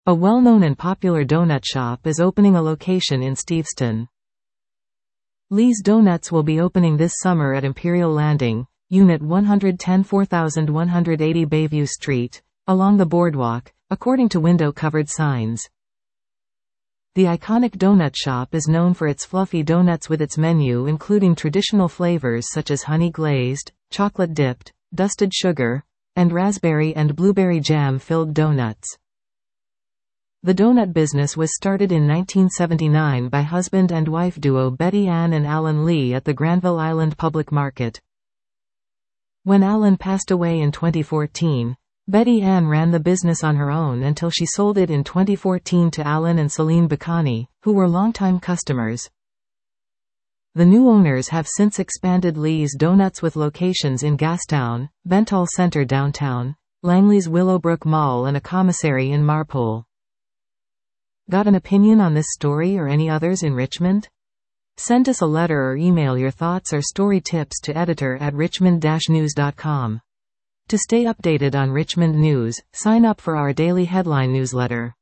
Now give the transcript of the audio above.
A well-known and popular donut shop is opening a location in Steveston. Lee's Donuts will be opening this summer at Imperial Landing, Unit 110 4180 Bayview Street, along the boardwalk, according to window-covered signs. The iconic donut shop is known for its fluffy donuts, with its menu including traditional flavors such as honey glazed, chocolate dipped, dusted sugar, and raspberry and blueberry jam-filled donuts. The donut business was started in 1979 by husband and wife duo Betty Ann and Alan Lee at the Granville Island Public Market. When Alan passed away in 2014, Betty Ann ran the business on her own until she sold it in 2014 to Alan and Celine Bacani, who were longtime customers. The new owners have since expanded Lee's Donuts with locations in Gastown, Bentall Center downtown, Langley's Willowbrook Mall and a commissary in Marpole. Got an opinion on this story or any others in Richmond? Send us a letter or email your thoughts or story tips to editor@richmond-news.com. To stay updated on Richmond news, sign up for our daily headline newsletter.